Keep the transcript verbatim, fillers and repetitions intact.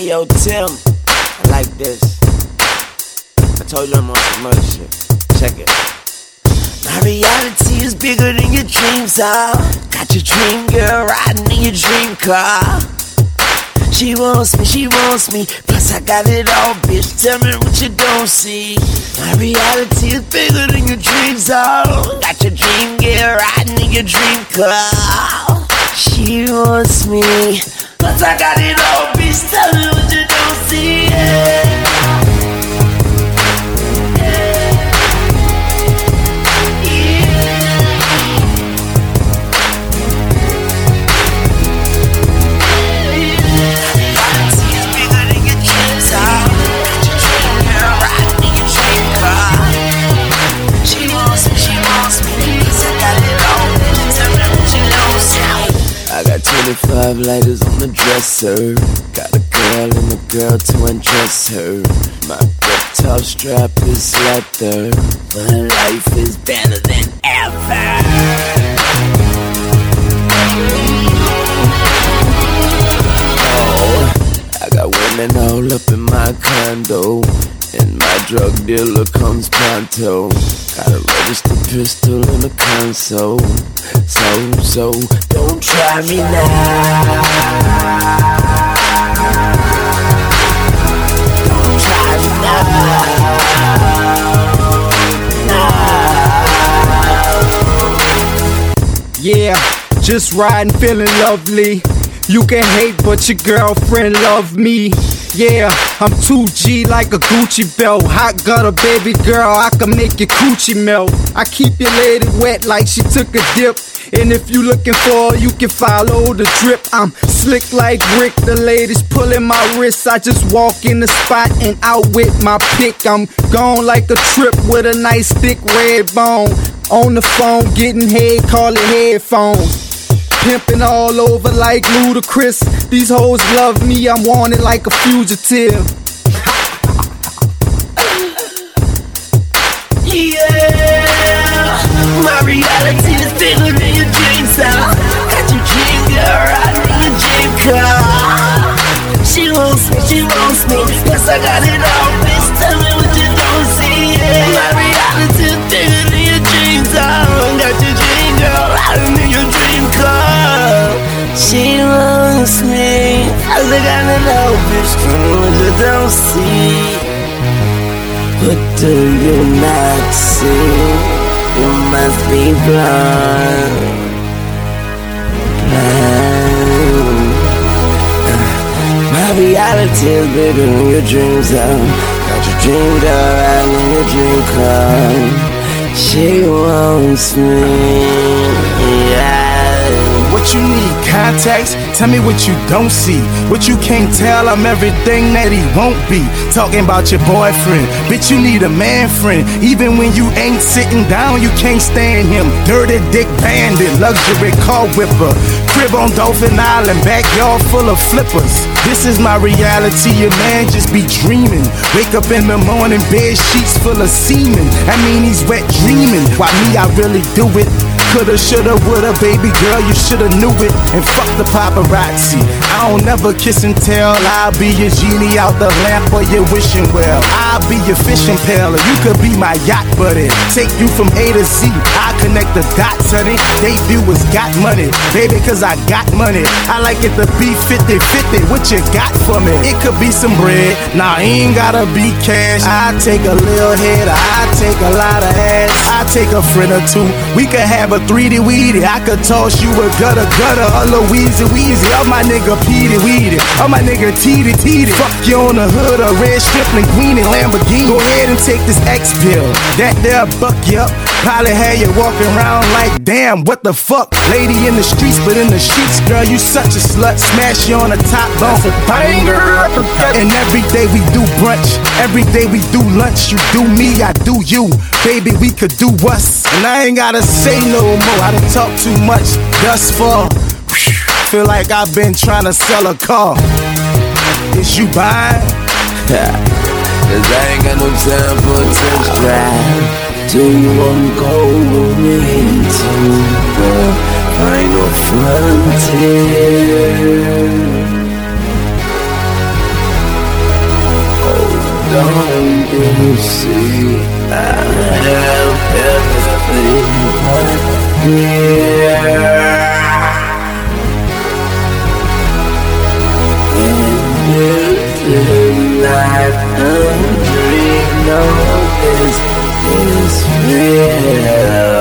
Hey yo, Tim, I like this. I told you I'm on some other shit. Check it. My reality is bigger than your dreams are. Got your dream girl riding in your dream car. She wants me, she wants me, plus I got it all, bitch. Tell me what you don't see. My reality is bigger than your dreams are. Got your dream girl riding in your dream car. She wants me, plus I got it all, bitch. Tell me what you don't see. Yeah. I got twenty-five lighters on the dresser. Got a girl and a girl to undress her. My guitar strap is leather. My life is better than ever. Oh, I got women all up in my condo, and my drug dealer comes pronto. Got a registered pistol in the console. So, so, don't try me now. Don't try me now. Yeah, just riding, feeling lovely. You can hate, but your girlfriend love me. Yeah, I'm two G like a Gucci belt. Hot gutter, baby girl, I can make your coochie melt. I keep your lady wet like she took a dip. And if you looking for her, you can follow the drip. I'm slick like Rick, the ladies pulling my wrist. I just walk in the spot and out with my pick. I'm gone like a trip with a nice thick red bone. On the phone, getting head, call it headphones. Pimping all over like Ludacris. These hoes love me, I'm wanted like a fugitive. Yeah, my reality is bigger than your dreams are. Got your dream girl riding in your dream car. She wants me, she wants me, yes I got it all, bitch. Tell me what you don't see. Yeah, my reality is bigger than your dreams are. Got your dream girl riding in your dream car. She wants me, I think I know, bitch. Tell me what you don't see. What do you not see? You must be blind. Blind. Uh, my reality is bigger than your dreams are. Got your dream girl riding in your dream car. She wants me, yeah. What you need, context? Tell me what you don't see. What you can't tell, I'm everything that he won't be. Talking about your boyfriend, bitch, you need a man friend. Even when you ain't sitting down, you can't stand him. Dirty dick bandit, luxury car whipper. Crib on Dolphin Island, backyard full of flippers. This is my reality, your man just be dreaming. Wake up in the morning, bed sheets full of semen. I mean he's wet dreaming, why me I really do it. Coulda, shoulda, woulda, baby girl, you shoulda knew it. And fuck the paparazzi, I don't never kiss and tell. I'll be your genie out the lamp or your wishing well. I'll be your fishing pal, or you could be my yacht buddy. Take you from A to Z, I connect the dots, honey. They viewers got money, baby, cause I got money. I like it to be fifty fifty, what you got for me? It could be some bread, nah, ain't gotta be cash. I take a little head, I take a lot of ass. I take a friend or two, we could have a three D weedy. I could toss you a gutter gutter, a Louise Weezy. Oh my nigga Petey Weedy, oh my nigga Teety Teety. Fuck you on the hood, a red stripling queen and Lamborghini. Go ahead and take this X pill, that there buck you up. Probably had you walking around like, damn, what the fuck? Lady in the streets, but in the sheets, girl, you such a slut. Smash you on the top bunk, banger. And every day we do brunch, every day we do lunch. You do me, I do you. Baby, we could do us. And I ain't gotta say no more, I done talk too much thus far. Feel like I've been trying to sell a car. Is you buying? Cause I ain't got no time for a test drive. Do you wanna go with me to the final frontier? Don't you see I have everything but here? And life I'm dreaming of is, is real.